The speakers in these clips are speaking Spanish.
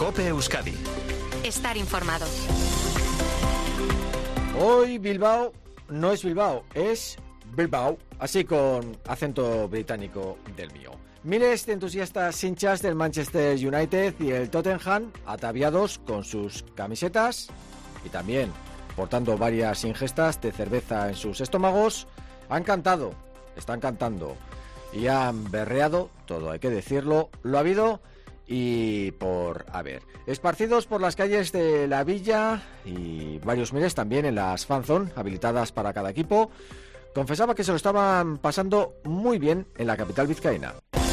COPE Euskadi. Estar informado. Hoy Bilbao no es Bilbao, es Bilbao, así con acento británico del mío. Miles de entusiastas hinchas del Manchester United y el Tottenham, ataviados con sus camisetas y también portando varias ingestas de cerveza en sus estómagos, están cantando y han berreado, todo hay que decirlo, lo habido y por haber. Esparcidos por las calles de la villa y varios miles también en las fanzone habilitadas para cada equipo, confesaba que se lo estaban pasando muy bien en la capital vizcaína.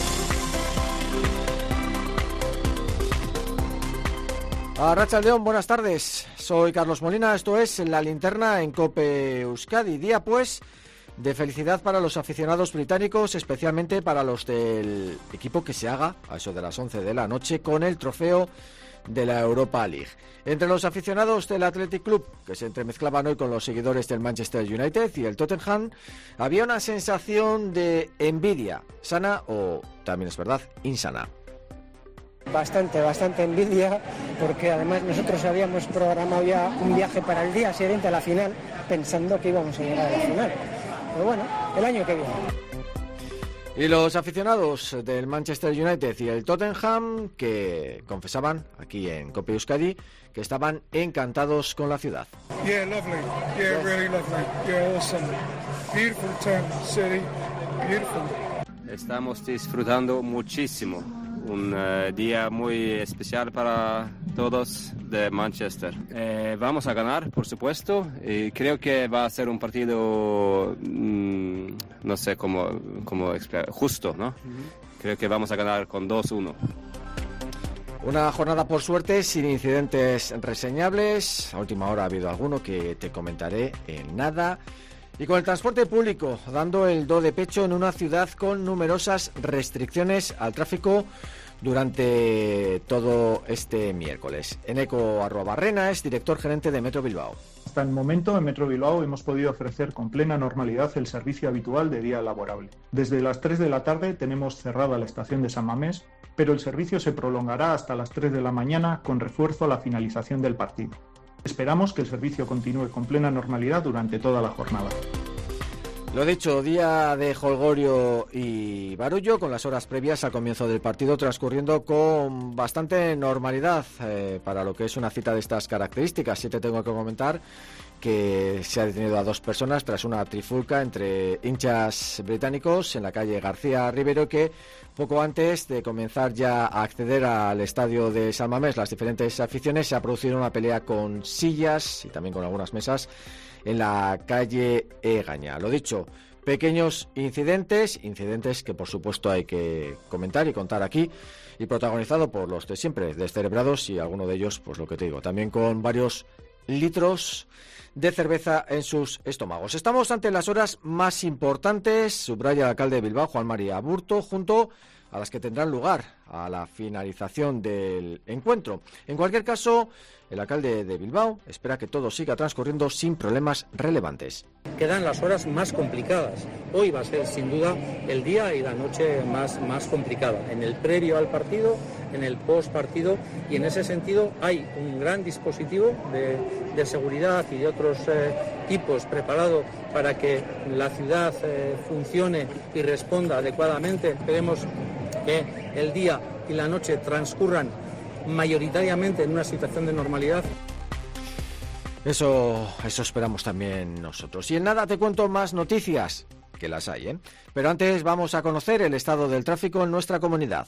Arratsaldeon, buenas tardes. Soy Carlos Molina, esto es La Linterna en COPE Euskadi. Día, pues, de felicidad para los aficionados británicos, especialmente para los del equipo que se haga a eso de las 11 de la noche con el trofeo de la Europa League. Entre los aficionados del Athletic Club, que se entremezclaban hoy con los seguidores del Manchester United y el Tottenham, había una sensación de envidia, sana o, también es verdad, insana. Bastante envidia, porque además nosotros habíamos programado ya un viaje para el día siguiente a la final, pensando que íbamos a llegar a la final. Pero bueno, el año que viene. Y los aficionados del Manchester United y el Tottenham, que confesaban aquí en COPE Euskadi que estaban encantados con la ciudad. Yeah, lovely. Yeah, really lovely. Yeah, awesome. Beautiful town, city, beautiful. Estamos disfrutando muchísimo. Un día muy especial para todos de Manchester. Vamos a ganar, por supuesto, y creo que va a ser un partido, no sé cómo explicar, justo, ¿no? Creo que vamos a ganar con 2-1. Una jornada, por suerte, sin incidentes reseñables. A última hora ha habido alguno que te comentaré en nada. Y con el transporte público dando el do de pecho en una ciudad con numerosas restricciones al tráfico durante todo este miércoles. Eneco Arruabarrena es director gerente de Metro Bilbao. Hasta el momento en Metro Bilbao hemos podido ofrecer con plena normalidad el servicio habitual de día laborable. Desde las 3 de la tarde tenemos cerrada la estación de San Mamés, pero el servicio se prolongará hasta las 3 de la mañana con refuerzo a la finalización del partido. Esperamos que el servicio continúe con plena normalidad durante toda la jornada. Lo dicho, día de jolgorio y barullo, con las horas previas al comienzo del partido transcurriendo con bastante normalidad para lo que es una cita de estas características. Sí te tengo que comentar que se ha detenido a 2 personas tras una trifulca entre hinchas británicos en la calle García Rivero, que poco antes de comenzar ya a acceder al estadio de San Mamés, las diferentes aficiones, se ha producido una pelea con sillas y también con algunas mesas en la calle Egaña. Lo dicho, pequeños incidentes que por supuesto hay que comentar y contar aquí, y protagonizado por los de siempre, descerebrados, y alguno de ellos, pues lo que te digo, también con varios litros de cerveza en sus estómagos. Estamos ante las horas más importantes, subraya el alcalde de Bilbao, Juan María Aburto, junto a las que tendrán lugar a la finalización del encuentro. En cualquier caso, el alcalde de Bilbao espera que todo siga transcurriendo sin problemas relevantes. Quedan las horas más complicadas. Hoy va a ser sin duda el día y la noche más complicada. En el previo al partido, en el post partido, y en ese sentido hay un gran dispositivo de seguridad y de otros tipos preparado para que la ciudad funcione y responda adecuadamente. Esperemos que el día y la noche transcurran mayoritariamente en una situación de normalidad. Eso esperamos también nosotros. Y en nada te cuento más noticias, que las hay, ¿eh? Pero antes vamos a conocer el estado del tráfico en nuestra comunidad.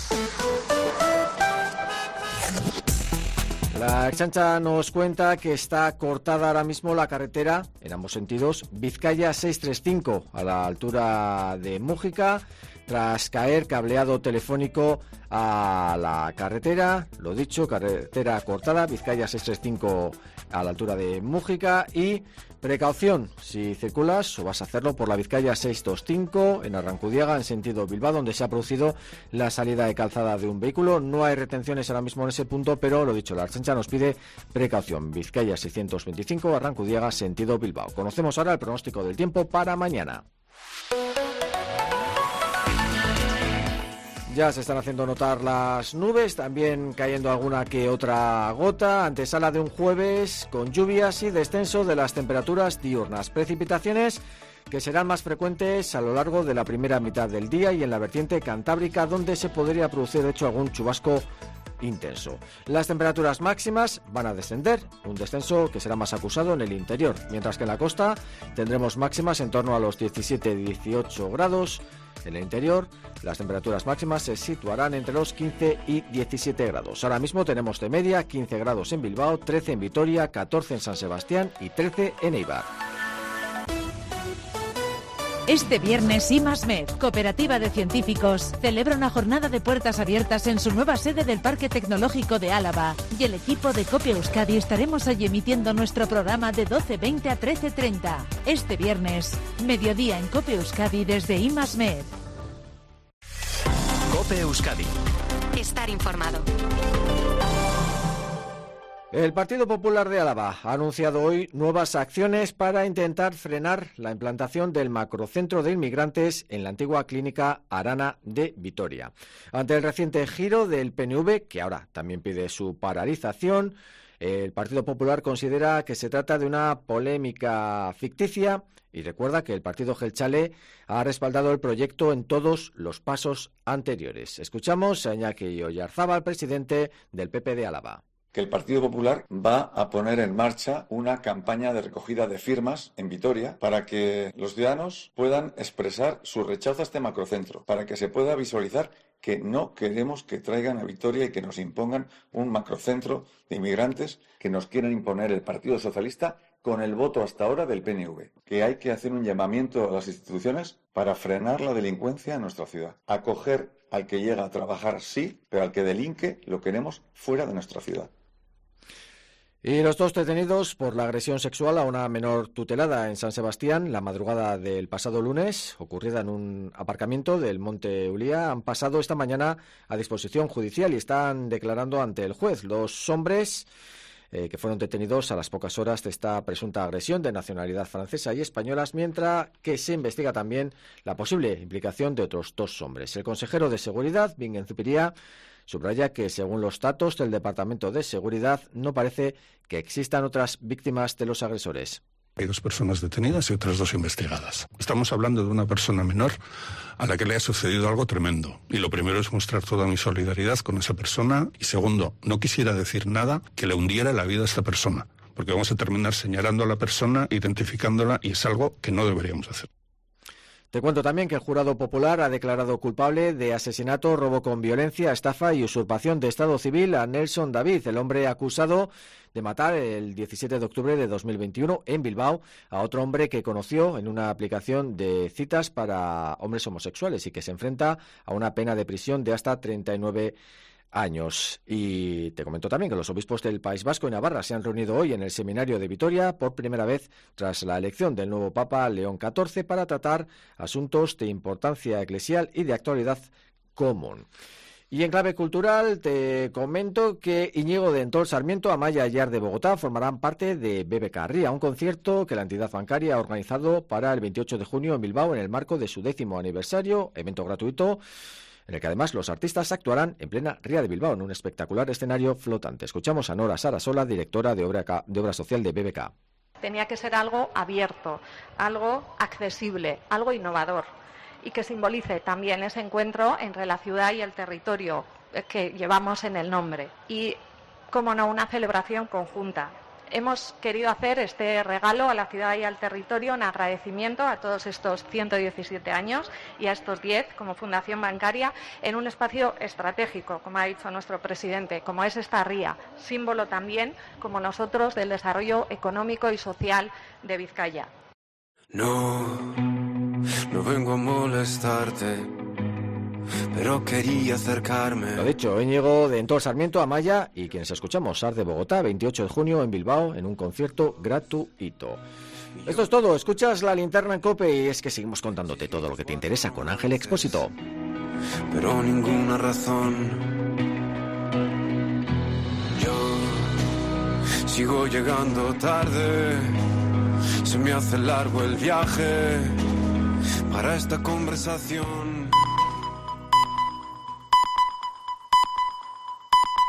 La Ertzaintza nos cuenta que está cortada ahora mismo la carretera, en ambos sentidos, Vizcaya 635, a la altura de Mújica, tras caer cableado telefónico a la carretera. Lo dicho, carretera cortada, Vizcaya 635 a la altura de Mújica, y precaución si circulas o vas a hacerlo por la Vizcaya 625 en Arrancudiaga en sentido Bilbao, donde se ha producido la salida de calzada de un vehículo. No hay retenciones ahora mismo en ese punto, pero lo dicho, la Ertzaintza nos pide precaución. Vizcaya 625 Arrancudiaga sentido Bilbao. Conocemos ahora el pronóstico del tiempo para mañana. Ya se están haciendo notar las nubes, también cayendo alguna que otra gota, antesala de un jueves con lluvias y descenso de las temperaturas diurnas. Precipitaciones que serán más frecuentes a lo largo de la primera mitad del día y en la vertiente cantábrica, donde se podría producir de hecho algún chubasco intenso. Las temperaturas máximas van a descender, un descenso que será más acusado en el interior, mientras que en la costa tendremos máximas en torno a los 17-18 grados. En el interior, las temperaturas máximas se situarán entre los 15 y 17 grados. Ahora mismo tenemos de media 15 grados en Bilbao, 13 en Vitoria, 14 en San Sebastián y 13 en Eibar. Este viernes, I+Med, Cooperativa de Científicos, celebra una jornada de puertas abiertas en su nueva sede del Parque Tecnológico de Álava. Y el equipo de Cope Euskadi estaremos allí emitiendo nuestro programa de 12:20 a 13:30. Este viernes, mediodía en Cope Euskadi desde I+Med. Cope Euskadi. Estar informado. El Partido Popular de Álava ha anunciado hoy nuevas acciones para intentar frenar la implantación del macrocentro de inmigrantes en la antigua clínica Arana de Vitoria. Ante el reciente giro del PNV, que ahora también pide su paralización, el Partido Popular considera que se trata de una polémica ficticia y recuerda que el partido Jeltzale ha respaldado el proyecto en todos los pasos anteriores. Escuchamos a Iñaki Oyarzábal, presidente del PP de Álava. Que el Partido Popular va a poner en marcha una campaña de recogida de firmas en Vitoria para que los ciudadanos puedan expresar su rechazo a este macrocentro, para que se pueda visualizar que no queremos que traigan a Vitoria y que nos impongan un macrocentro de inmigrantes que nos quieren imponer el Partido Socialista con el voto hasta ahora del PNV. Que hay que hacer un llamamiento a las instituciones para frenar la delincuencia en nuestra ciudad. Acoger al que llega a trabajar sí, pero al que delinque lo queremos fuera de nuestra ciudad. Y los dos detenidos por la agresión sexual a una menor tutelada en San Sebastián la madrugada del pasado lunes, ocurrida en un aparcamiento del Monte Ulía, han pasado esta mañana a disposición judicial y están declarando ante el juez. Los hombres que fueron detenidos a las pocas horas de esta presunta agresión de nacionalidad francesa y española, mientras que se investiga también la posible implicación de otros dos hombres. El consejero de Seguridad, Bingen Zupiria, subraya que, según los datos del Departamento de Seguridad, no parece que existan otras víctimas de los agresores. Hay 2 personas detenidas y otras 2 investigadas. Estamos hablando de una persona menor a la que le ha sucedido algo tremendo. Y lo primero es mostrar toda mi solidaridad con esa persona. Y segundo, no quisiera decir nada que le hundiera la vida a esta persona, porque vamos a terminar señalando a la persona, identificándola, y es algo que no deberíamos hacer. Te cuento también que el jurado popular ha declarado culpable de asesinato, robo con violencia, estafa y usurpación de estado civil a Nelson David, el hombre acusado de matar el 17 de octubre de 2021 en Bilbao a otro hombre que conoció en una aplicación de citas para hombres homosexuales y que se enfrenta a una pena de prisión de hasta 39 años. Y te comento también que los obispos del País Vasco y Navarra se han reunido hoy en el seminario de Vitoria por primera vez tras la elección del nuevo Papa León XIV para tratar asuntos de importancia eclesial y de actualidad común. Y en clave cultural te comento que Íñigo de Entol Sarmiento, Amaya y Ar de Bogotá formarán parte de BBK Ría, un concierto que la entidad bancaria ha organizado para el 28 de junio en Bilbao en el marco de su 10º aniversario, evento gratuito en el que además los artistas actuarán en plena Ría de Bilbao en un espectacular escenario flotante. Escuchamos a Nora Sarasola, directora de obra social de BBK. Tenía que ser algo abierto, algo accesible, algo innovador y que simbolice también ese encuentro entre la ciudad y el territorio que llevamos en el nombre. Y, cómo no, una celebración conjunta. Hemos querido hacer este regalo a la ciudad y al territorio en agradecimiento a todos estos 117 años y a estos 10 como fundación bancaria en un espacio estratégico, como ha dicho nuestro presidente, como es esta ría, símbolo también, como nosotros, del desarrollo económico y social de Vizcaya. No vengo a molestarte, pero quería acercarme. Lo dicho, Íñigo de Entol Sarmiento, Amaya y quienes escuchamos, Ar de Bogotá, 28 de junio en Bilbao en un concierto gratuito. Esto es todo, escuchas La Linterna en COPE y es que seguimos contándote todo lo que te interesa con Ángel Expósito. Pero ninguna razón. Yo sigo llegando tarde, se me hace largo el viaje para esta conversación.